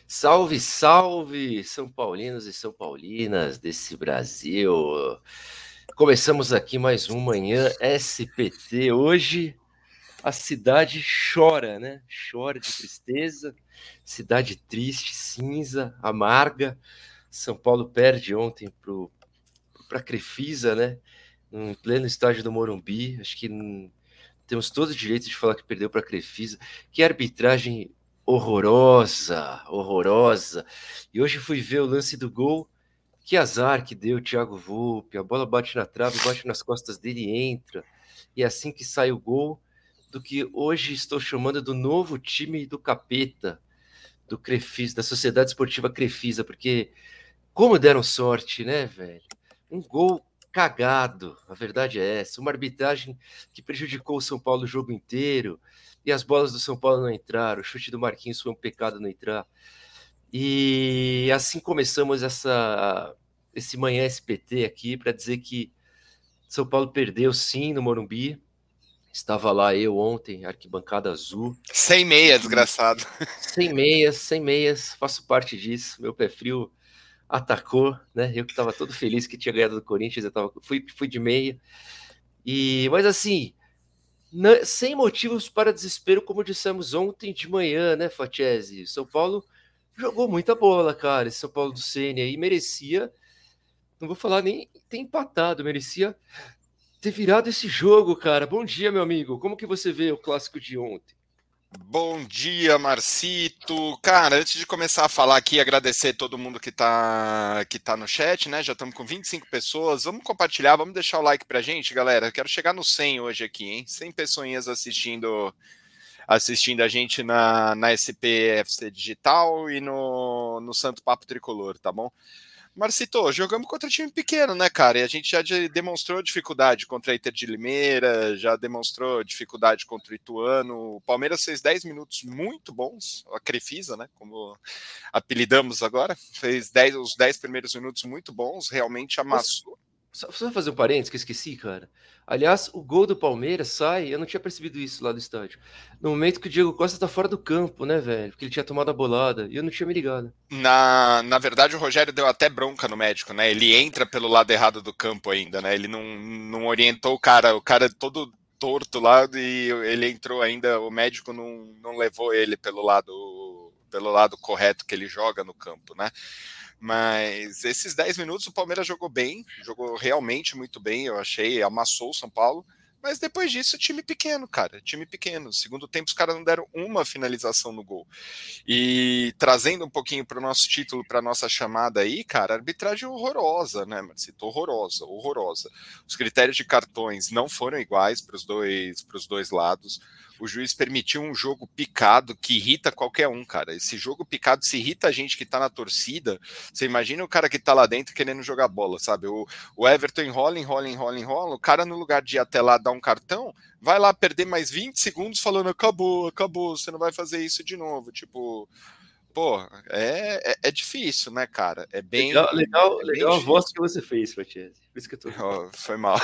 Salve, salve, São Paulinos e São Paulinas desse Brasil. Começamos aqui mais um Manhã SPT. Hoje a cidade chora, né? Chora de tristeza, cidade triste, cinza, amarga. São Paulo perde ontem para a Crefisa, né? Em pleno estádio do Morumbi. Acho que temos todo o direito de falar que perdeu para a Crefisa. Que arbitragem horrorosa, horrorosa. E hoje fui ver o lance do gol. Que azar que deu o Thiago Volpe. A bola bate na trave, bate nas costas dele e entra. E é assim que sai o gol do que hoje estou chamando do novo time do capeta, do Crefisa, da Sociedade Esportiva Crefisa, porque como deram sorte, né, velho? Um gol cagado, a verdade é essa. Uma arbitragem que prejudicou o São Paulo o jogo inteiro. E as bolas do São Paulo não entraram. O chute do Marquinhos foi um pecado não entrar. E assim começamos esse Manhã SPT aqui para dizer que São Paulo perdeu sim no Morumbi. Estava lá eu ontem, arquibancada azul. Sem meia, E desgraçado. sem meias, faço parte disso. Meu pé frio atacou, né? Eu que estava todo feliz que tinha ganhado do Corinthians, fui de meia. Mas assim, sem motivos para desespero, como dissemos ontem de manhã, né, Fatiese? São Paulo jogou muita bola, cara. Esse São Paulo do Ceni aí merecia, não vou falar nem ter empatado, merecia ter virado esse jogo, cara. Bom dia, meu amigo. Como que você vê o clássico de ontem? Bom dia, Marcito. Cara, antes de começar a falar aqui, agradecer todo mundo que tá no chat, né? Já estamos com 25 pessoas. Vamos compartilhar, vamos deixar o like pra gente, galera. Eu quero chegar no 100 hoje aqui, hein? 100 pessoinhas assistindo a gente na SPFC Digital e no Santo Papo Tricolor, tá bom? Marcito, jogamos contra time pequeno, né, cara? E a gente já demonstrou dificuldade contra a Inter de Limeira, já demonstrou dificuldade contra o Ituano. O Palmeiras fez 10 minutos muito bons, a Crefisa, né, como apelidamos agora, fez os 10 primeiros minutos muito bons, realmente Posso, amassou. só fazer um parênteses que eu esqueci, cara? Aliás, o gol do Palmeiras sai, eu não tinha percebido isso lá do estádio. No momento que o Diego Costa tá fora do campo, né, velho? Porque ele tinha tomado a bolada e eu não tinha me ligado. Na verdade, o Rogério deu até bronca no médico, né? Ele entra pelo lado errado do campo ainda, né? Ele não orientou o cara todo torto lá e ele entrou ainda, o médico não levou ele pelo lado correto que ele joga no campo, né? Mas esses 10 minutos o Palmeiras jogou bem, jogou realmente muito bem, eu achei, amassou o São Paulo. Mas depois disso, time pequeno, cara. Time pequeno. Segundo tempo, os caras não deram uma finalização no gol. E trazendo um pouquinho para o nosso título, para nossa chamada aí, cara, arbitragem horrorosa, né, Marcito? Horrorosa, horrorosa. Os critérios de cartões não foram iguais para os dois lados. O juiz permitiu um jogo picado que irrita qualquer um, cara. Esse jogo picado, se irrita a gente que tá na torcida, você imagina o cara que tá lá dentro querendo jogar bola, sabe? O Everton enrola. O cara, no lugar de ir até lá dar um cartão, vai lá perder mais 20 segundos falando acabou, você não vai fazer isso de novo. Tipo, pô, é difícil, né, cara? É bem Legal a voz difícil. que você fez, Fatiese. Por isso que eu tô rindo. Oh, foi mal.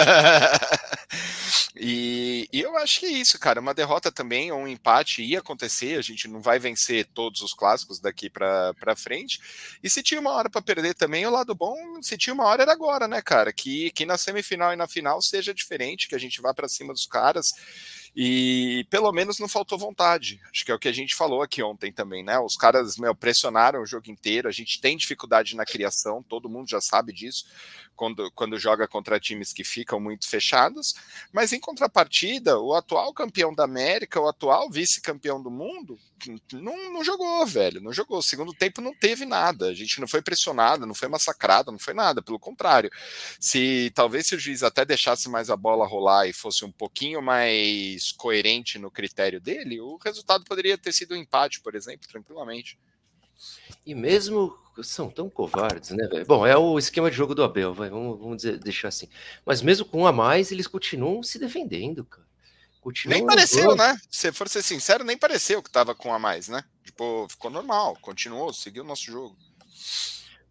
E eu acho que é isso, cara. Uma derrota também ou um empate ia acontecer. A gente não vai vencer todos os clássicos daqui para frente. E se tinha uma hora para perder também, o lado bom, se tinha uma hora era agora, né, cara? Que na semifinal e na final seja diferente, que a gente vá para cima dos caras. E pelo menos não faltou vontade. Acho que é o que a gente falou aqui ontem também, né? Os caras, pressionaram o jogo inteiro. A gente tem dificuldade na criação, todo mundo já sabe disso, quando joga contra times que ficam muito fechados. Mas em contrapartida, o atual campeão da América, o atual vice-campeão do mundo, não jogou, velho. Não jogou. O segundo tempo não teve nada. A gente não foi pressionado, não foi massacrado, não foi nada. Pelo contrário. Se o juiz até deixasse mais a bola rolar e fosse um pouquinho mais coerente no critério dele, o resultado poderia ter sido um empate, por exemplo, tranquilamente. E mesmo são tão covardes, né, velho? Bom, é o esquema de jogo do Abel, vamos deixar assim. Mas mesmo com um a mais, eles continuam se defendendo, cara. Nem Continuam pareceu, levando. né? Se for ser sincero, nem pareceu que tava com a mais, né? Tipo, ficou normal, continuou, seguiu o nosso jogo.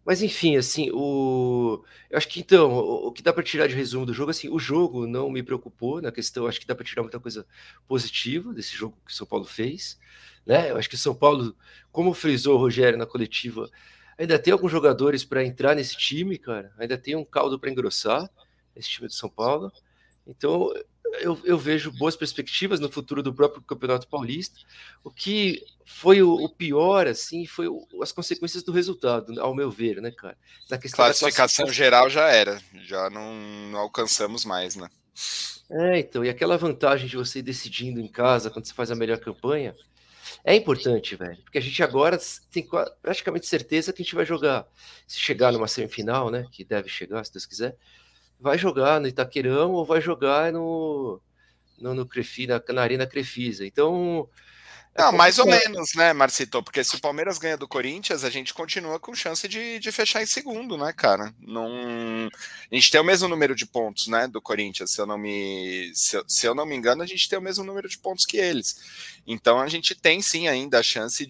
Mas enfim, assim, eu acho que então, o que dá para tirar de resumo do jogo, assim, o jogo não me preocupou na questão, acho que dá para tirar muita coisa positiva desse jogo que o São Paulo fez, né? Eu acho que o São Paulo, como frisou o Rogério na coletiva, ainda tem alguns jogadores para entrar nesse time, cara, ainda tem um caldo para engrossar esse time do São Paulo. Então, eu vejo boas perspectivas no futuro do próprio Campeonato Paulista. O que foi o pior, assim, foi as consequências do resultado, ao meu ver, né, cara? Na questão da Classificação classificação. geral já era, já não alcançamos mais, né? Então, e aquela vantagem de você ir decidindo em casa quando você faz a melhor campanha é importante, velho. Porque a gente agora tem praticamente certeza que a gente vai jogar. Se chegar numa semifinal, né? Que deve chegar, se Deus quiser, vai jogar no Itaquerão ou vai jogar no Crefi, na Arena Crefisa. Então, é Não, mais ou complicado. menos, né, Marcito? Porque se o Palmeiras ganha do Corinthians, a gente continua com chance de fechar em segundo, né, cara? Não... A gente tem o mesmo número de pontos, né, do Corinthians. Se eu não me engano, a gente tem o mesmo número de pontos que eles. Então a gente tem sim ainda a chance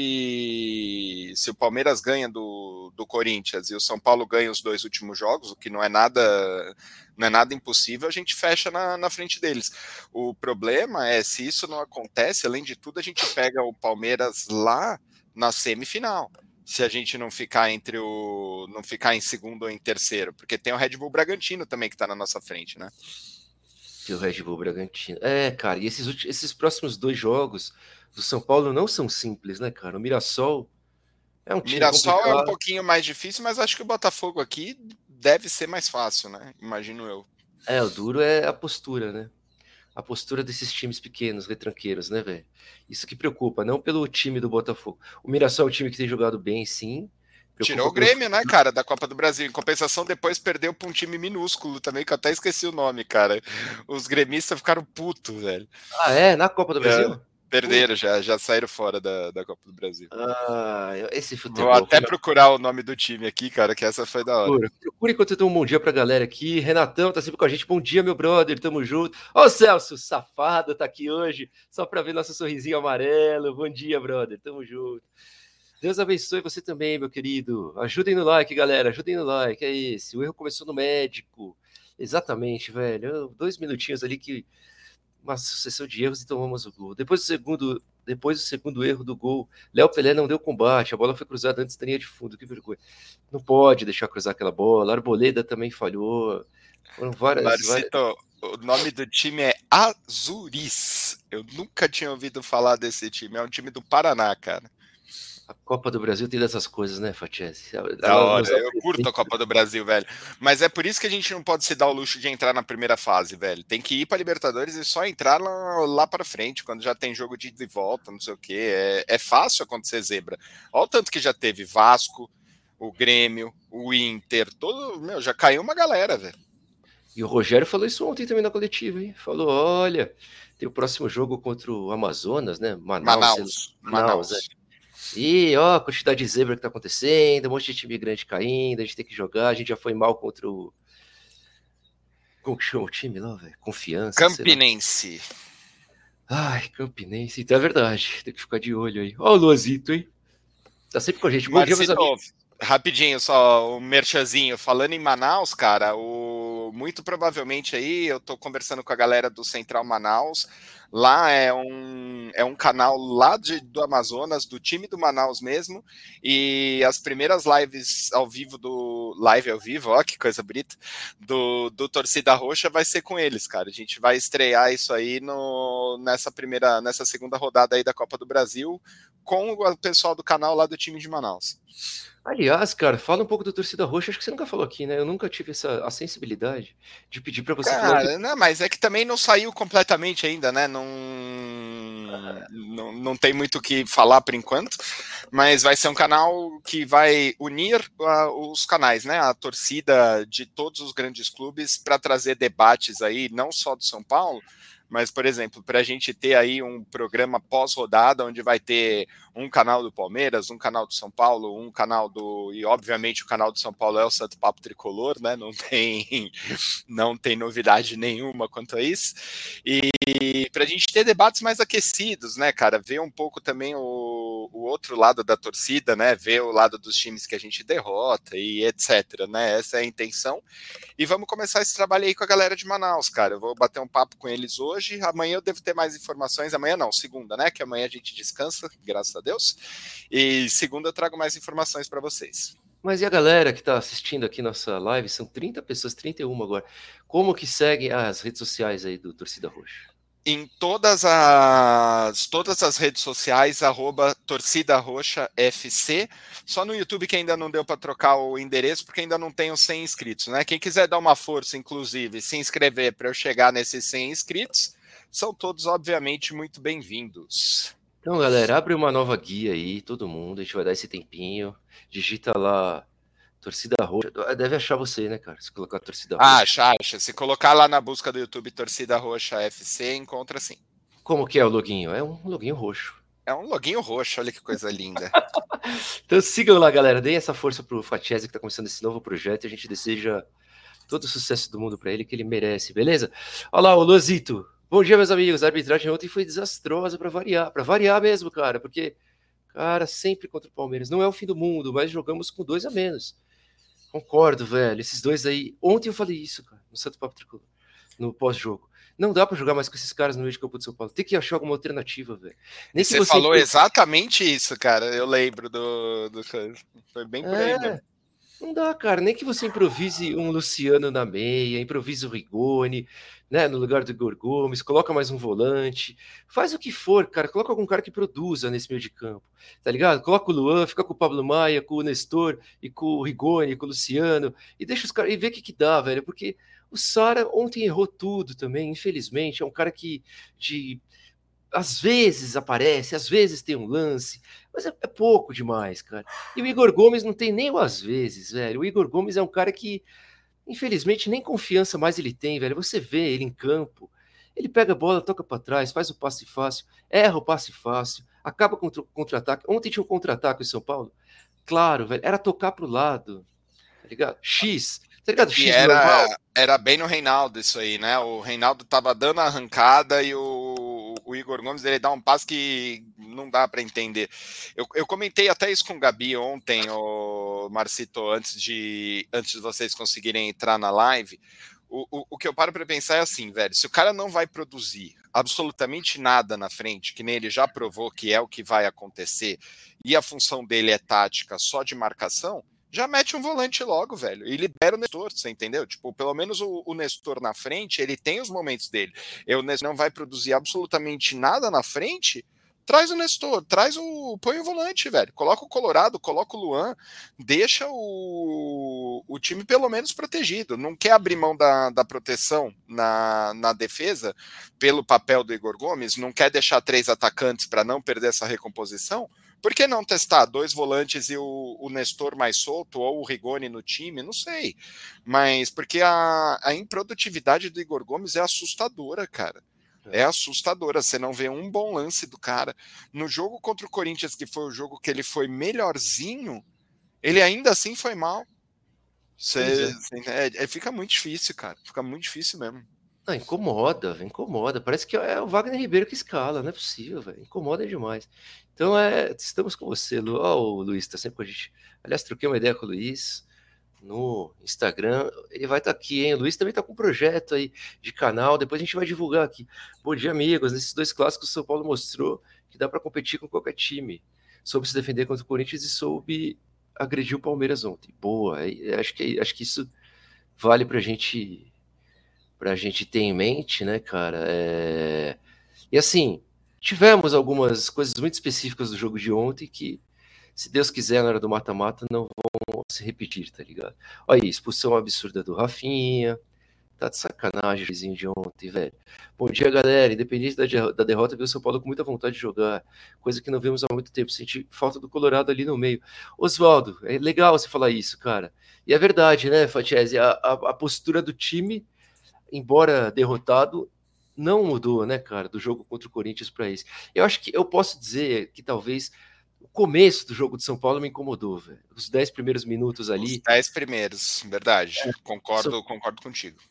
de. Se o Palmeiras ganha do Corinthians e o São Paulo ganha os dois últimos jogos, o que não é nada impossível, a gente fecha na frente deles. O problema é, se isso não acontece, além de tudo, a gente pega o Palmeiras lá na semifinal. Se a gente não ficar não ficar em segundo ou em terceiro, porque tem o Red Bull Bragantino também que está na nossa frente, né? Que o Red Bull Bragantino. Cara, e esses próximos dois jogos do São Paulo não são simples, né, cara? O Mirassol é um O time Mirassol é um complicado. pouquinho mais difícil, mas acho que o Botafogo aqui deve ser mais fácil, né? Imagino eu. O duro é a postura, né? A postura desses times pequenos, retranqueiros, né, velho? Isso que preocupa, não pelo time do Botafogo. O Mirassol é um time que tem jogado bem, sim. Tirou Preocupa o pelo Grêmio, né, futuro. cara, da Copa do Brasil. Em compensação, depois perdeu para um time minúsculo também, que eu até esqueci o nome, cara. Os gremistas ficaram putos, velho. Ah, é? Na Copa do É, Brasil? perderam, Puta. já saíram fora da Copa do Brasil. Esse Vou futebol. até procurar o nome do time aqui, cara, que essa foi da hora. Procura enquanto eu dou um bom dia pra galera aqui. Renatão tá sempre com a gente. Bom dia, meu brother. Tamo junto. Ó, o Celso, safado, tá aqui hoje só pra ver nosso sorrisinho amarelo. Bom dia, brother. Tamo junto. Deus abençoe você também, meu querido. Ajudem no like, galera. Ajudem no like. É esse. O erro começou no médico. Exatamente, velho. 2 minutinhos ali que uma sucessão de erros e tomamos o gol. Depois do segundo erro do gol, Léo Pelé não deu combate, a bola foi cruzada antes da linha de fundo, que vergonha. Não pode deixar cruzar aquela bola, a Arboleda também falhou. Foram várias. Marcito, o nome do time é Azuris. Eu nunca tinha ouvido falar desse time. É um time do Paraná, cara. A Copa do Brasil tem dessas coisas, né, Fatiese? Da Ela hora. nos Eu curto a apresenta. Copa do Brasil, velho. Mas é por isso que a gente não pode se dar o luxo de entrar na primeira fase, velho. Tem que ir pra Libertadores e só entrar lá para frente, quando já tem jogo de ida e volta, não sei o quê. É fácil acontecer zebra. Olha o tanto que já teve Vasco, o Grêmio, o Inter, todo. Meu, já caiu uma galera, velho. E o Rogério falou isso ontem também na coletiva, hein? Falou: olha, tem o próximo jogo contra o Amazonas, né? Manaus, sei lá. Manaus, é. Manaus. E ó, a quantidade de zebra que tá acontecendo, um monte de time grande caindo, a gente tem que jogar, a gente já foi mal contra o. Como que chama o time lá, velho? Confiança, sei lá. Campinense. Ai, Campinense, então é verdade, tem que ficar de olho aí. Ó, o Luazito, hein? Tá sempre com a gente. Bom dia, meus Marcito, amigos. rapidinho, só o merchazinho. Falando em Manaus, cara, muito provavelmente aí eu tô conversando com a galera do Central Manaus. Lá é um canal lá do Amazonas, do time do Manaus mesmo. E as primeiras lives ao vivo Live ao vivo, ó, que coisa bonita. Do Torcida Roxa vai ser com eles, cara. A gente vai estrear isso aí nessa segunda rodada aí da Copa do Brasil com o pessoal do canal lá do time de Manaus. Aliás, cara, fala um pouco do Torcida Roxa, acho que você nunca falou aqui, né? Eu nunca tive a sensibilidade de pedir pra você falar um Cara, pouco. não, mas é que também não saiu completamente ainda, né? Não tem muito o que falar por enquanto, mas vai ser um canal que vai unir os canais, né? A torcida de todos os grandes clubes para trazer debates aí, não só do São Paulo, mas, por exemplo, para a gente ter aí um programa pós-rodada, onde vai ter um canal do Palmeiras, um canal do São Paulo, um canal do. E, obviamente, o canal do São Paulo é o Santo Papo Tricolor, né? Não tem novidade nenhuma quanto a isso. E para a gente ter debates mais aquecidos, né, cara? Ver um pouco também o outro lado da torcida, né? Ver o lado dos times que a gente derrota e etc, né? Essa é a intenção. E vamos começar esse trabalho aí com a galera de Manaus, cara. Eu vou bater um papo com eles hoje. Amanhã eu devo ter mais informações. Amanhã não, segunda, né? Que amanhã a gente descansa, graças a Deus. E segunda eu trago mais informações para vocês. Mas e a galera que está assistindo aqui nossa live? São 30 pessoas, 31 agora. Como que segue as redes sociais aí do Torcida Roxa? Em todas as redes sociais, @Torcida Roxa FC. Só no YouTube que ainda não deu para trocar o endereço, porque ainda não tenho 100 inscritos, né? Quem quiser dar uma força, inclusive, se inscrever para eu chegar nesses 100 inscritos, são todos, obviamente, muito bem-vindos. Então, galera, abre uma nova guia aí, todo mundo. A gente vai dar esse tempinho. Digita lá Torcida Roxa. Deve achar você, né, cara? Se colocar Torcida Roxa. Acha. Se colocar lá na busca do YouTube Torcida Roxa FC, encontra sim. Como que é o loginho? É um loginho roxo. É um loginho roxo, olha que coisa linda. Então sigam lá, galera. Deem essa força pro Fatiese que tá começando esse novo projeto. E a gente deseja todo o sucesso do mundo para ele, que ele merece, beleza? Olha lá, o Lozito. Bom dia, meus amigos. A arbitragem ontem foi desastrosa para variar mesmo, cara, porque, cara, sempre contra o Palmeiras. Não é o fim do mundo, mas jogamos com 2 a menos. Concordo, velho. Esses dois aí. Ontem eu falei isso, cara, no Santo Papo Tricolor, no pós-jogo. Não dá para jogar mais com esses caras no meio de campo de São Paulo. Tem que achar alguma alternativa, velho. Nem que você falou exatamente isso, cara. Eu lembro do... Foi bem por aí mesmo. Não dá, cara. Nem que você improvise um Luciano na meia, improvise o Rigoni, né, no lugar do Igor Gomes, coloca mais um volante, faz o que for, cara. Coloca algum cara que produza nesse meio de campo, tá ligado? Coloca o Luan, fica com o Pablo Maia, com o Nestor e com o Rigoni, com o Luciano, e deixa os caras e vê o que dá, velho. Porque o Sara ontem errou tudo também, infelizmente. É um cara que às vezes aparece, às vezes tem um lance, mas é pouco demais, cara. E o Igor Gomes não tem nem o às vezes, velho. O Igor Gomes é um cara que, infelizmente, nem confiança mais ele tem, velho. Você vê ele em campo, ele pega a bola, toca para trás, faz o passe fácil, erra o passe fácil, acaba com o contra-ataque. Ontem tinha um contra-ataque em São Paulo. Claro, velho, era tocar pro lado, tá ligado? X, tá ligado? X normal. Era bem no Reinaldo isso aí, né? O Reinaldo tava dando a arrancada e o Igor Gomes, ele dá um passe que não dá para entender. Eu comentei até isso com o Gabi ontem, o Marcito, antes de vocês conseguirem entrar na live. O que eu paro para pensar é assim, velho, se o cara não vai produzir absolutamente nada na frente, que nem ele já provou que é o que vai acontecer, e a função dele é tática só de marcação, já mete um volante logo, velho, e libera o Nestor, você entendeu? Tipo, pelo menos o Nestor na frente, ele tem os momentos dele. O Nestor não vai produzir absolutamente nada na frente, traz o Nestor, põe o volante, velho. Coloca o Colorado, coloca o Luan, deixa o time pelo menos protegido. Não quer abrir mão da proteção na defesa pelo papel do Igor Gomes, não quer deixar 3 atacantes para não perder essa recomposição. Por que não testar 2 volantes e o Nestor mais solto, ou o Rigoni no time? Não sei. Mas porque a improdutividade do Igor Gomes é assustadora, cara. É assustadora. Você não vê um bom lance do cara. No jogo contra o Corinthians, que foi o jogo que ele foi melhorzinho, ele ainda assim foi mal. Fica muito difícil, cara. Fica muito difícil mesmo. Não, incomoda, velho, incomoda. Parece que é o Wagner Ribeiro que escala, não é possível, velho. Incomoda demais. Então, estamos com você, Lu. Ó, o Luiz tá sempre com a gente. Aliás, troquei uma ideia com o Luiz no Instagram. Ele vai estar aqui, hein? O Luiz também tá com um projeto aí de canal. Depois a gente vai divulgar aqui. Bom dia, amigos. Nesses 2 clássicos, o São Paulo mostrou que dá para competir com qualquer time. Soube se defender contra o Corinthians e soube agredir o Palmeiras ontem. Boa. Acho que isso vale pra gente ter em mente, né, cara? E assim, tivemos algumas coisas muito específicas do jogo de ontem que, se Deus quiser, na hora do mata-mata, não vão se repetir, tá ligado? Olha aí, expulsão absurda do Rafinha. Tá de sacanagem o vizinho de ontem, velho. Bom dia, galera. Independente da derrota, viu o São Paulo com muita vontade de jogar. Coisa que não vemos há muito tempo. Senti falta do Colorado ali no meio. Oswaldo, é legal você falar isso, cara. E é verdade, né, Fatiese? A postura do time, embora derrotado, não mudou, né, cara, do jogo contra o Corinthians para esse. Eu acho que eu posso dizer que talvez o começo do jogo de São Paulo me incomodou, velho. Os 10 primeiros minutos ali. Os 10 primeiros, verdade. Concordo contigo.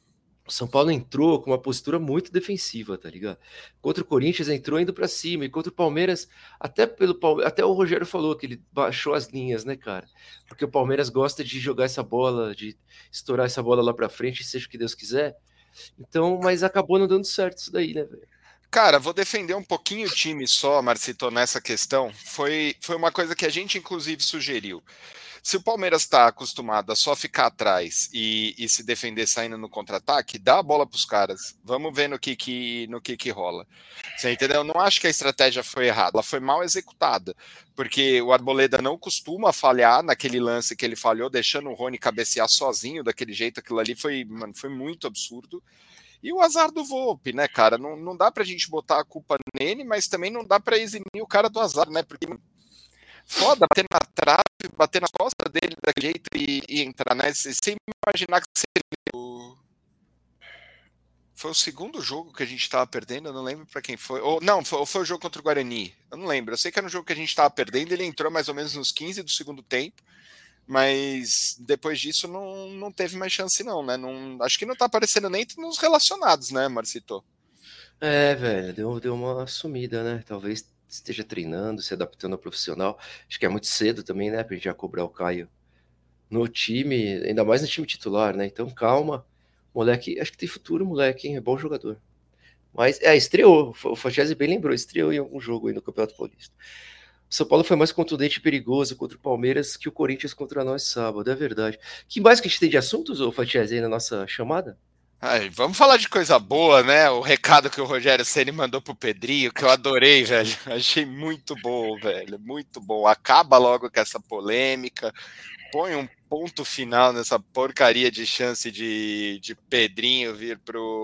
O São Paulo entrou com uma postura muito defensiva, tá ligado? Contra o Corinthians entrou indo pra cima, e contra o Palmeiras, até o Rogério falou que ele baixou as linhas, né, cara? Porque o Palmeiras gosta de jogar essa bola, de estourar essa bola lá pra frente, seja o que Deus quiser. Então, mas acabou não dando certo isso daí, né, velho? Cara, vou defender um pouquinho o time só, Marcito, nessa questão. Foi uma coisa que a gente, inclusive, sugeriu. Se o Palmeiras está acostumado a só ficar atrás e se defender saindo no contra-ataque, dá a bola para os caras. Vamos ver no que rola. Você entendeu? Eu não acho que a estratégia foi errada, ela foi mal executada, porque o Arboleda não costuma falhar naquele lance que ele falhou, deixando o Rony cabecear sozinho daquele jeito. Aquilo ali foi, mano, foi muito absurdo. E o azar do Volpe, né, cara? Não dá pra gente botar a culpa nele, mas também não dá pra eximir o cara do azar, né? Porque foda bater na trave, bater na costa dele daquele jeito e entrar, né? Sem imaginar que foi o segundo jogo que a gente tava perdendo, eu não lembro pra quem foi. Ou não, foi o jogo contra o Guarani. Eu não lembro. Eu sei que era um jogo que a gente tava perdendo, ele entrou mais ou menos nos 15 do segundo tempo. Mas depois disso não teve mais chance, não, né? Não, acho que não tá aparecendo nem nos relacionados, né, Marcito? É, velho, deu uma sumida, né? Talvez esteja treinando, se adaptando ao profissional. Acho que é muito cedo também, né, pra gente já cobrar o Caio no time, ainda mais no time titular, né? Então calma, moleque, acho que tem futuro, moleque, hein? É bom jogador. Mas, estreou, o Fachese bem lembrou, estreou em algum jogo aí no Campeonato Paulista. O São Paulo foi mais contundente e perigoso contra o Palmeiras que o Corinthians contra nós sábado, é verdade. Que mais que a gente tem de assuntos, ô Fachese, aí na nossa chamada? Ai, vamos falar de coisa boa, né? O recado que o Rogério Ceni mandou pro Pedrinho, que eu adorei, velho. Achei muito bom, velho. Muito bom. Acaba logo com essa polêmica. Põe um ponto final nessa porcaria de chance de Pedrinho vir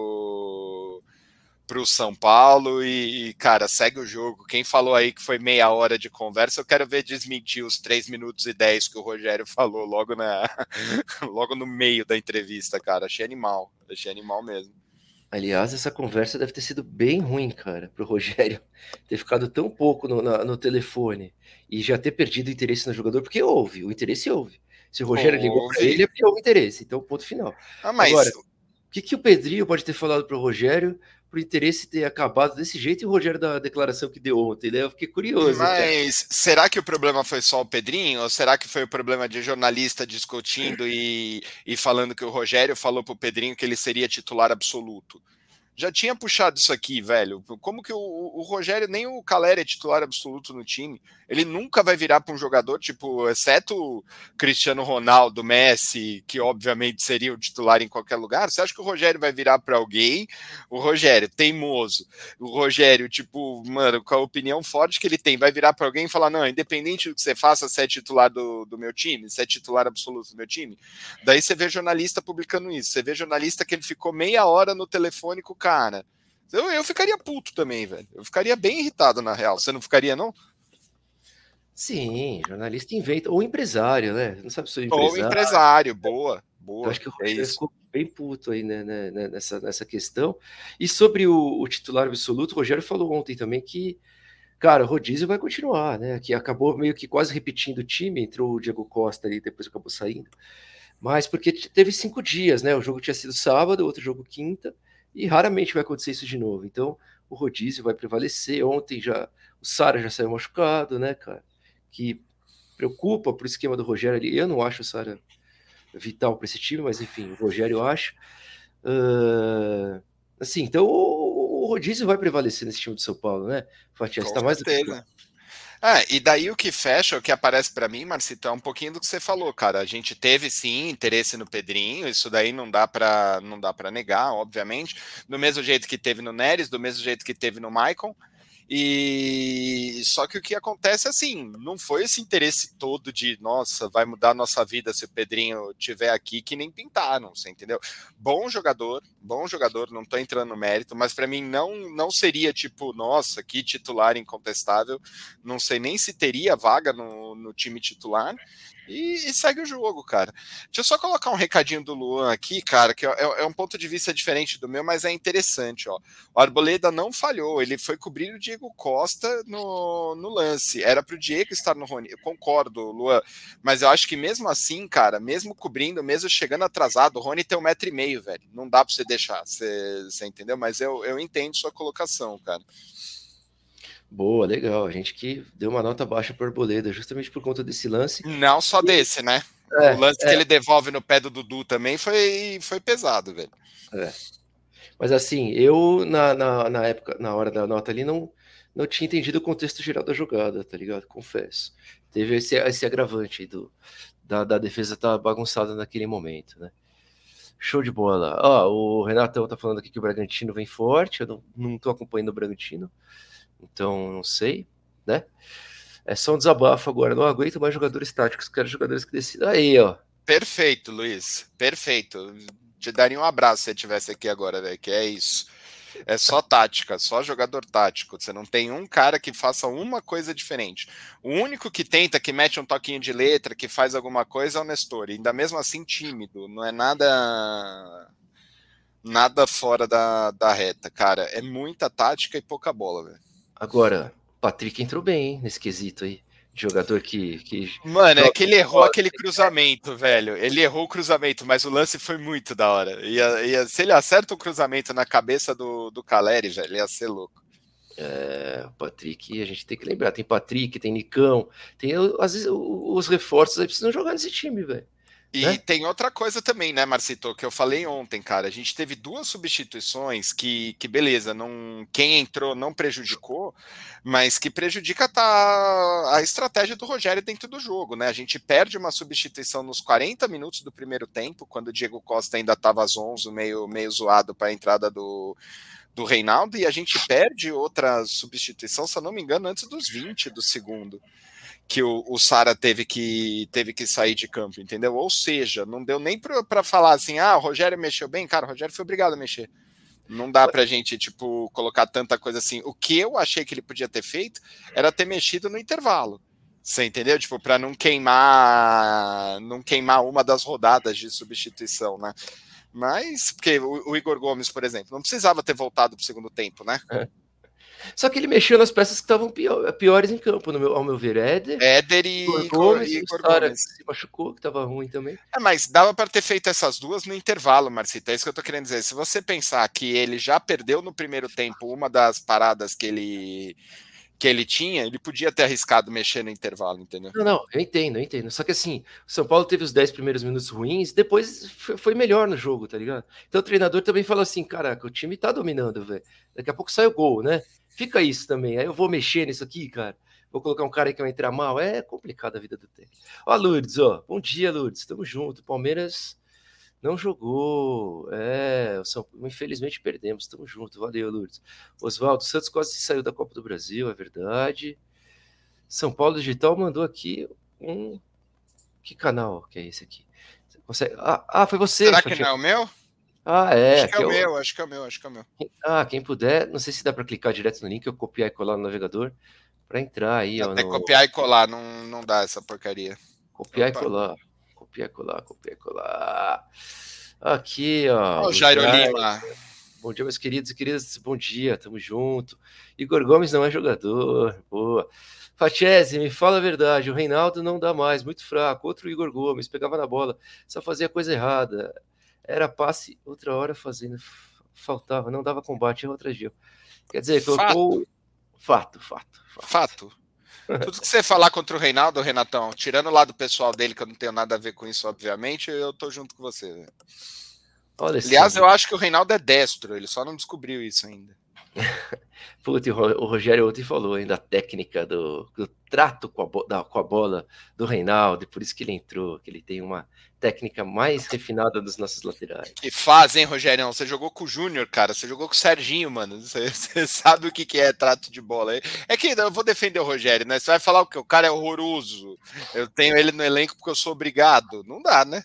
pro São Paulo cara, segue o jogo. Quem falou aí que foi meia hora de conversa, eu quero ver desmentir os 3 minutos e 10 que o Rogério falou logo no meio da entrevista, cara. Achei animal mesmo. Aliás, essa conversa deve ter sido bem ruim, cara, pro Rogério ter ficado tão pouco no telefone e já ter perdido o interesse no jogador, porque houve, o interesse houve. Se o Rogério ligou para Houve. ele, é porque houve interesse, então ponto final. Ah, mas Agora, o que que o Pedrinho pode ter falado pro Rogério pro interesse ter acabado desse jeito e o Rogério da declaração que deu ontem, né? Eu fiquei curioso, cara. Mas será que o problema foi só o Pedrinho? Ou será que foi o problema de jornalista discutindo e falando que o Rogério falou pro Pedrinho que ele seria titular absoluto? Já tinha puxado isso aqui, velho. Como que o Rogério, nem o Calera é titular absoluto no time. Ele nunca vai virar para um jogador, tipo, exceto o Cristiano Ronaldo, Messi, que obviamente seria o titular em qualquer lugar. Você acha que o Rogério vai virar para alguém? O Rogério, teimoso. O Rogério, tipo, mano, com a opinião forte que ele tem, vai virar para alguém e falar: não, independente do que você faça, você é titular do meu time, você é titular absoluto do meu time. Daí você vê jornalista publicando isso. Você vê jornalista que ele ficou meia hora no telefone com o cara. Eu ficaria puto também, velho. Eu ficaria bem irritado, na real. Você não ficaria, não? Sim, jornalista inventa, ou empresário, né? Não sabe se sou Ou empresário. empresário, boa, Eu boa. acho que o É Rogério isso. ficou bem puto aí, né, nessa questão. E sobre o titular absoluto, o Rogério falou ontem também que, cara, o rodízio vai continuar, né? Que acabou meio que quase repetindo o time, entrou o Diego Costa ali, depois acabou saindo. Mas porque teve 5 dias, né? O jogo tinha sido sábado, outro jogo quinta, e raramente vai acontecer isso de novo. Então, o rodízio vai prevalecer. Ontem já o Sara já saiu machucado, né, cara? Que preocupa pro esquema do Rogério ali. Eu não acho o Sara vital para esse time, mas enfim, o Rogério eu acho. Assim, então o rodízio vai prevalecer nesse time do São Paulo, né? Fatias, Com está mais do que claro. certeza. Ah, e daí o que fecha, o que aparece para mim, Marcito, é um pouquinho do que você falou, cara. A gente teve sim interesse no Pedrinho, isso daí não dá para negar, obviamente. Do mesmo jeito que teve no Neres, do mesmo jeito que teve no Maicon. E só que o que acontece é assim, não foi esse interesse todo de, nossa, vai mudar a nossa vida se o Pedrinho tiver aqui, que nem pintaram, você entendeu? Bom jogador, não tô entrando no mérito, mas para mim não seria tipo, nossa, que titular incontestável, não sei nem se teria vaga no time titular. E segue o jogo, cara. Deixa eu só colocar um recadinho do Luan aqui, cara, que é um ponto de vista diferente do meu, mas é interessante, ó. O Arboleda não falhou, ele foi cobrir o Diego Costa no lance. Era pro Diego estar no Rony. Eu concordo, Luan, mas eu acho que mesmo assim, cara, mesmo cobrindo, mesmo chegando atrasado, o Rony tem 1,5 m, velho. Não dá pra você deixar, você entendeu? Mas eu entendo sua colocação, cara. Boa, legal. A gente que deu uma nota baixa para o Arboleda, justamente por conta desse lance. Não só desse, né? O lance que ele devolve no pé do Dudu também foi pesado, velho. Mas assim, eu na época, na hora da nota ali, não tinha entendido o contexto geral da jogada, tá ligado? Confesso. Teve esse agravante aí da defesa tá bagunçada naquele momento, né? Show de bola. Ó, o Renatão tá falando aqui que o Bragantino vem forte, eu não tô acompanhando o Bragantino, então não sei, né? É só um desabafo agora, não aguento mais jogadores táticos, quero jogadores que decidam. Aí, ó. Perfeito, Luiz. Perfeito. Te daria um abraço se você estivesse aqui agora, velho, que é isso. É só tática, só jogador tático. Você não tem um cara que faça uma coisa diferente. O único que tenta, que mete um toquinho de letra, que faz alguma coisa é o Nestor. E ainda mesmo assim tímido. Não é nada fora da reta, cara. É muita tática e pouca bola, velho. Agora, o Patrick entrou bem, hein, nesse quesito aí. Jogador que Mano, é joga que ele errou aquele cruzamento, velho. Ele errou o cruzamento, mas o lance foi muito da hora. Se ele acerta o cruzamento na cabeça do Caleri, velho, ia ser louco. o Patrick, a gente tem que lembrar, tem Patrick, tem Nicão, tem às vezes os reforços aí precisam jogar nesse time, velho. E Né? tem outra coisa também, né, Marcito, que eu falei ontem, cara. A gente teve duas substituições que beleza, não, quem entrou não prejudicou, mas que prejudica a estratégia do Rogério dentro do jogo, né? A gente perde uma substituição nos 40 minutos do primeiro tempo, quando o Diego Costa ainda estava zonzo, meio zoado para a entrada do Reinaldo, e a gente perde outra substituição, se eu não me engano, antes dos 20 do segundo, que o Sara teve que sair de campo, entendeu? Ou seja, não deu nem para falar assim, o Rogério mexeu bem, cara, o Rogério foi obrigado a mexer. Não dá pra gente, tipo, colocar tanta coisa assim. O que eu achei que ele podia ter feito era ter mexido no intervalo. Você entendeu? Tipo, para não queimar uma das rodadas de substituição, né? Mas, porque o Igor Gomes, por exemplo, não precisava ter voltado pro segundo tempo, né? Só que ele mexeu nas peças que estavam piores em campo, ao meu ver. Éder Igor e Gomes e o Igor Sara, que Gomes. se machucou, que estava ruim também. Mas dava para ter feito essas duas no intervalo, Marcito. É isso que eu tô querendo dizer. Se você pensar que ele já perdeu no primeiro tempo uma das paradas que ele tinha, ele podia ter arriscado mexer no intervalo, entendeu? Não, eu entendo. Só que assim, o São Paulo teve os 10 primeiros minutos ruins, depois foi melhor no jogo, tá ligado? Então o treinador também falou assim: caraca, o time tá dominando, velho. Daqui a pouco sai o gol, né? Fica isso também. Aí eu vou mexer nisso aqui, cara. Vou colocar um cara aí que vai entrar mal. É complicado a vida do técnico. Ó, Lourdes, ó. Bom dia, Lourdes. Tamo junto. Palmeiras não jogou. Infelizmente perdemos. Tamo junto. Valeu, Lourdes. Oswaldo Santos quase saiu da Copa do Brasil, é verdade. São Paulo Digital mandou aqui um. Que canal que é esse aqui? Você consegue... foi você. Será que não é o meu? É. Acho que é o meu, acho que é o meu, acho que é o meu. Quem puder, não sei se dá para clicar direto no link ou copiar e colar no navegador para entrar aí. Até copiar e colar, não dá essa porcaria. Copiar e colar. Copiar e colar. Aqui, ó. Ó, o Jairo Lima. Bom dia, meus queridos e queridas. Bom dia, tamo junto. Igor Gomes não é jogador. Boa. Fatiese, me fala a verdade. O Reinaldo não dá mais, muito fraco. Outro Igor Gomes, pegava na bola, só fazia coisa errada. Era passe, outra hora fazendo. Faltava, não dava combate, erro atrás de erro. Quer dizer, colocou. Fato. Tudo que você falar contra o Reinaldo, Renatão, tirando o lado pessoal dele, que eu não tenho nada a ver com isso, obviamente, eu tô junto com você. Né? Aliás, eu acho que o Reinaldo é destro, ele só não descobriu isso ainda. Puta, o Rogério ontem falou ainda a técnica do trato com a bola do Reinaldo, por isso que ele entrou, que ele tem uma técnica mais refinada dos nossos laterais. Que faz, hein, Rogério? Você jogou com o Júnior, cara, você jogou com o Serginho, mano, você sabe o que é trato de bola. É que eu vou defender o Rogério, né? Você vai falar o que? O cara é horroroso, eu tenho ele no elenco porque eu sou obrigado. Não dá, né?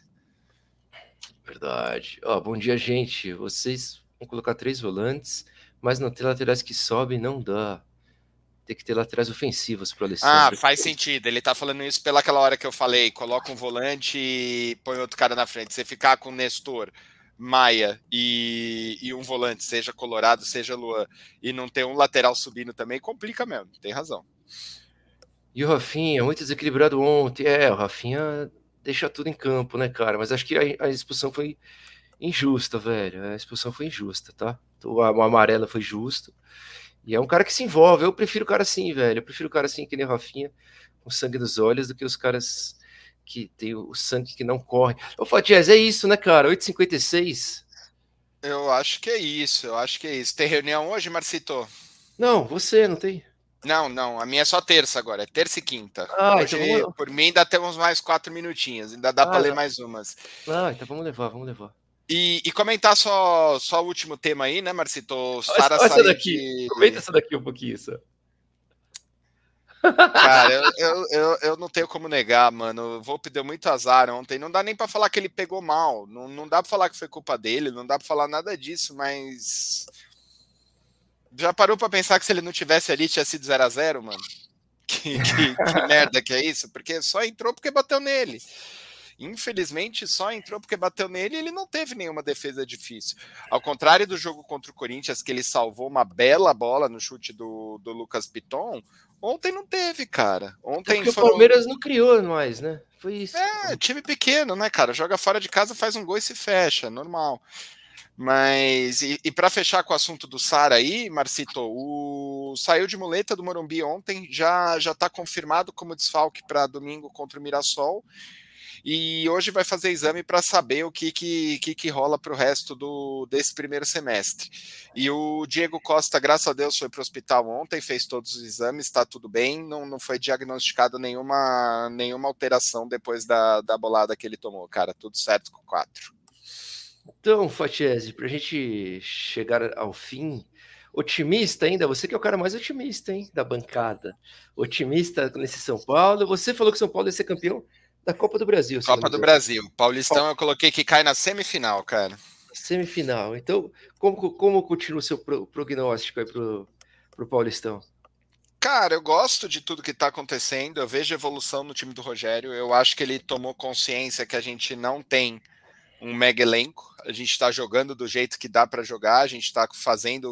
Verdade. Bom dia, gente. Vocês vão colocar 3 volantes, mas não tem laterais que sobem, não dá. Tem que ter laterais ofensivos pro Ah, Alessandro. faz sentido. Ele tá falando isso pelaquela hora que eu falei. Coloca um volante e põe outro cara na frente. Você ficar com Nestor, Maia e um volante, seja Colorado, seja Luan, e não ter um lateral subindo também, complica mesmo. Tem razão. E o Rafinha, muito desequilibrado ontem. O Rafinha deixa tudo em campo, né, cara? Mas acho que a expulsão foi injusta, velho. A expulsão foi injusta, tá? O amarelo foi justo. E é um cara que se envolve. Eu prefiro o cara assim, velho. Eu prefiro o cara assim, que nem o Rafinha, com sangue nos olhos, do que os caras que tem o sangue que não corre. Ô, Fatias, é isso, né, cara? 8h56. Eu acho que é isso, eu acho que é isso. Tem reunião hoje, Marcito? Não, você não tem. Não, a minha é só terça agora, é terça e quinta. Ah, então Hoje, vamos. por mim, ainda temos mais 4 minutinhos, ainda dá para Ah, ler não. mais umas. Então vamos levar, vamos levar. E comentar só o último tema aí, né, Marcito? O Sara Olha essa sair daqui. Comenta de. essa daqui um pouquinho só. Cara, eu não tenho como negar, mano. O Volpe deu muito azar ontem. Não dá nem pra falar que ele pegou mal. Não dá pra falar que foi culpa dele. Não dá pra falar nada disso, mas. Já parou pra pensar que se ele não tivesse ali tinha sido 0-0, mano? Que merda que é isso? Porque só entrou porque bateu nele. Infelizmente, só entrou porque bateu nele e ele não teve nenhuma defesa difícil. Ao contrário do jogo contra o Corinthians, que ele salvou uma bela bola no chute do Lucas Piton, ontem não teve, cara. É Ontem porque o foram. Palmeiras não criou mais, né? Foi isso. Time pequeno, né, cara? Joga fora de casa, faz um gol e se fecha, normal. Mas, e para fechar com o assunto do Sara aí, Marcito, saiu de muleta do Morumbi ontem, já está confirmado como desfalque para domingo contra o Mirassol. E hoje vai fazer exame para saber o que rola para o resto desse primeiro semestre. E o Diego Costa, graças a Deus, foi para o hospital ontem, fez todos os exames, está tudo bem, não foi diagnosticado nenhuma alteração depois da bolada que ele tomou, cara. Tudo certo com 4. Então, Fatiese, pra gente chegar ao fim, otimista ainda, você que é o cara mais otimista, hein, da bancada. Otimista nesse São Paulo. Você falou que São Paulo ia ser campeão da Copa do Brasil, se não Copa me do engano. Brasil. Paulistão eu coloquei que cai na semifinal, cara. Semifinal. Então, como continua o seu prognóstico aí pro Paulistão? Cara, eu gosto de tudo que tá acontecendo, eu vejo evolução no time do Rogério, eu acho que ele tomou consciência que a gente não tem um mega elenco, a gente está jogando do jeito que dá para jogar, a gente está fazendo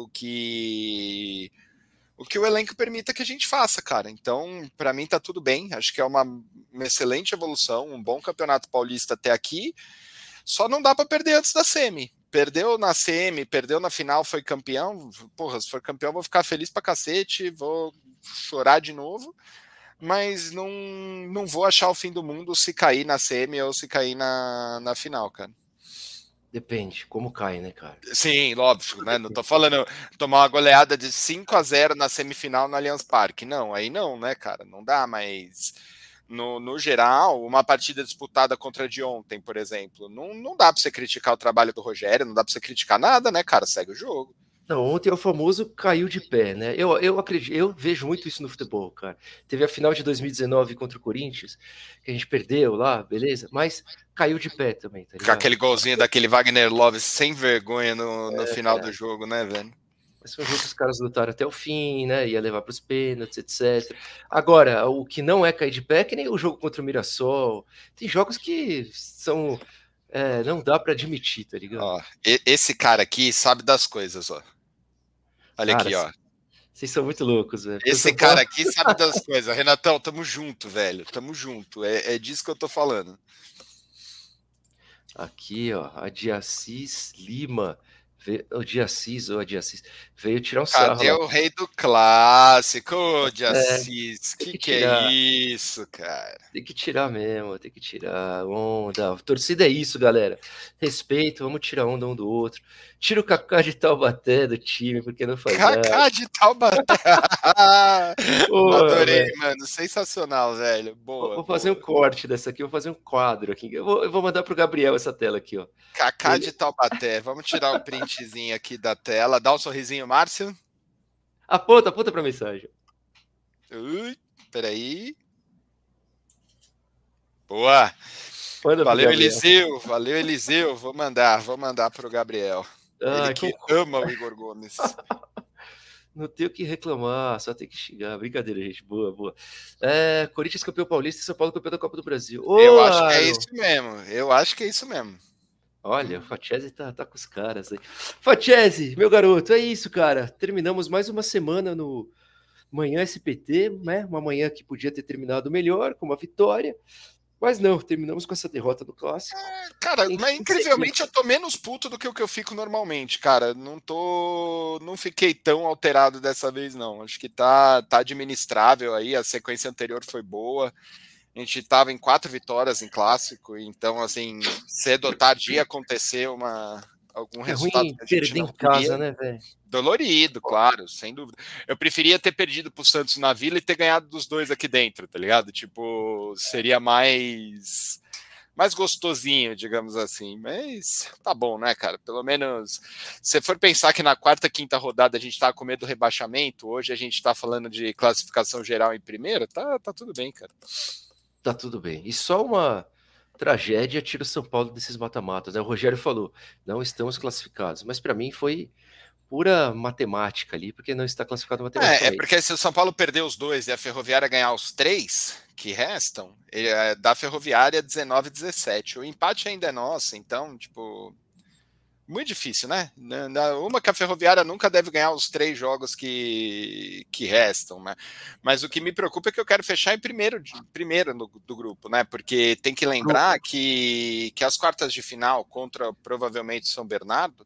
o que o elenco permita que a gente faça, cara. Então, para mim tá tudo bem, acho que é uma excelente evolução, um bom campeonato paulista até aqui, só não dá para perder antes da semi. Perdeu na semi, perdeu na final, foi campeão. Porra, se for campeão, vou ficar feliz pra cacete, vou chorar de novo, mas não vou achar o fim do mundo se cair na semi ou se cair na final, cara. Depende, como cai, né, cara? Sim, óbvio, né? Não tô falando tomar uma goleada de 5-0 na semifinal no Allianz Parque. Não, aí não, né, cara? Não dá, mas no geral, uma partida disputada contra a de ontem, por exemplo, não dá pra você criticar o trabalho do Rogério, não dá pra você criticar nada, né, cara? Segue o jogo. Não, ontem é o famoso caiu de pé, né? Eu acredito, eu vejo muito isso no futebol, cara. Teve a final de 2019 contra o Corinthians, que a gente perdeu lá, beleza? Mas caiu de pé também, tá Com ligado? aquele golzinho daquele Wagner Love sem vergonha no final do jogo, né, velho? Mas foi um jogo que os caras lutaram até o fim, né? Ia levar para os pênaltis, etc. Agora, o que não é cair de pé é que nem o jogo contra o Mirassol. Tem jogos que são. Não dá para admitir, tá ligado? Ó, esse cara aqui sabe das coisas, ó. Olha Cara, aqui, ó. vocês são muito loucos, velho. Esse cara aqui sabe das coisas. Renatão, tamo junto, velho. Tamo junto. É disso que eu tô falando. Aqui, ó, a de Assis Lima. O de Assis, ou a de Assis, veio tirar um sarro. Cadê lá. o rei do clássico, ô de Assis? Que é isso, cara? Tem que tirar mesmo, tem que tirar onda. A torcida é isso, galera. Respeito, vamos tirar onda um do outro. Tira o Kaká de Taubaté do time, porque não faz nada. Kaká de Taubaté. Porra, Adorei, velho. mano. Sensacional, velho. Boa. Vou fazer um corte dessa aqui, vou fazer um quadro aqui. Eu vou mandar pro Gabriel essa tela aqui, ó. Kaká de Taubaté. Vamos tirar o printzinho aqui da tela. Dá um sorrisinho, Márcio. Aponta pra mensagem. Peraí. Boa. Valeu, Eliseu. Valeu, Eliseu. Vou mandar pro Gabriel. Ele que ama o Igor Gomes. Não tenho o que reclamar, só tem que xingar. Brincadeira, gente. Boa, boa. Corinthians campeão paulista e São Paulo campeão da Copa do Brasil. Eu Ô, acho que é Aaron! isso mesmo. Eu acho que é isso mesmo. Olha, o Facchese tá com os caras aí. Facchese, meu garoto, é isso, cara. Terminamos mais uma semana no Manhã SPT, né? Uma manhã que podia ter terminado melhor, com uma vitória. Mas não, terminamos com essa derrota do Clássico. Cara, Tem mas que seguir. incrivelmente eu tô menos puto do que o que eu fico normalmente, cara. Não fiquei tão alterado dessa vez, não. Acho que tá administrável aí, a sequência anterior foi boa. A gente tava em 4 vitórias em clássico, então, assim, cedo ou tarde ia acontecer algum É resultado ruim que a gente perder não em queria. casa, né, velho? Dolorido, claro, sem dúvida. Eu preferia ter perdido pro Santos na Vila e ter ganhado dos dois aqui dentro, tá ligado? Tipo, seria mais gostosinho, digamos assim. Mas tá bom, né, cara? Pelo menos, se for pensar que na quarta, quinta rodada a gente tá com medo do rebaixamento, hoje a gente tá falando de classificação geral em primeiro, tá tudo bem, cara. Tá tudo bem. E só uma tragédia tira o São Paulo desses mata-matas, né? O Rogério falou, não estamos classificados. Mas para mim foi pura matemática ali, porque não está classificado É matematicamente. porque se o São Paulo perder os dois e a Ferroviária ganhar os 3 que restam, da Ferroviária 19 17. O empate ainda é nosso, então, tipo, muito difícil, né? Uma que a Ferroviária nunca deve ganhar os 3 jogos que restam, né? Mas o que me preocupa é que eu quero fechar em primeiro do grupo, né? Porque tem que lembrar que as quartas de final contra provavelmente São Bernardo,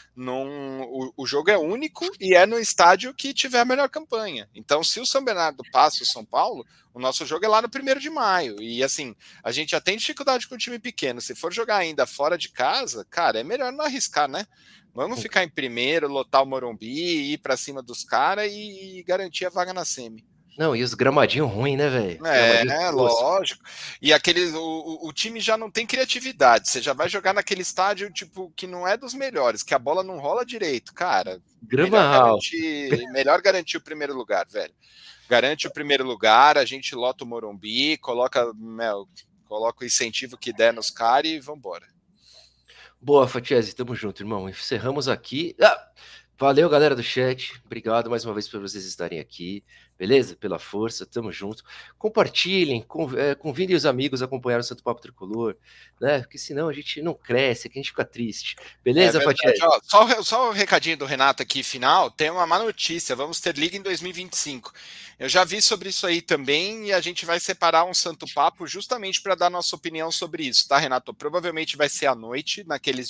o jogo é único e é no estádio que tiver a melhor campanha. Então, se o São Bernardo passa o São Paulo, o nosso jogo é lá no 1º de maio. E assim, a gente já tem dificuldade com o time pequeno. Se for jogar ainda fora de casa, cara, é melhor não arriscar, né? Vamos ficar em primeiro, lotar o Morumbi, ir para cima dos caras e garantir a vaga na semi. Não, e os gramadinhos ruins, né, velho? Gramadinho tosco. Lógico. E o time já não tem criatividade. Você já vai jogar naquele estádio tipo que não é dos melhores, que a bola não rola direito, cara. Grama alta. Melhor garantir o primeiro lugar, velho. Garante o primeiro lugar, a gente lota o Morumbi, coloca o incentivo que der nos caras e vambora. Boa, Fatiese, tamo junto, irmão. Encerramos aqui. Valeu, galera do chat. Obrigado mais uma vez por vocês estarem aqui. Beleza? Pela força, tamo junto. Compartilhem, convidem os amigos a acompanhar o Santo Papo Tricolor, né? Porque senão a gente não cresce, que a gente fica triste. Beleza, Fatiese? Só o recadinho do Renato aqui, final. Tem uma má notícia. Vamos ter liga em 2025. Eu já vi sobre isso aí também e a gente vai separar um Santo Papo justamente para dar nossa opinião sobre isso, tá, Renato? Provavelmente vai ser à noite,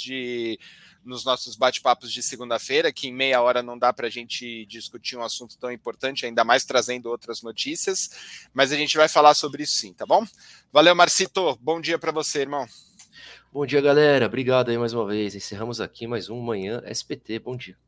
nos nossos bate-papos de segunda-feira, que em meia hora não dá para a gente discutir um assunto tão importante, ainda mais trazendo outras notícias, mas a gente vai falar sobre isso sim, tá bom? Valeu, Marcito. Bom dia para você, irmão. Bom dia, galera. Obrigado aí mais uma vez. Encerramos aqui mais um Manhã SPT. Bom dia.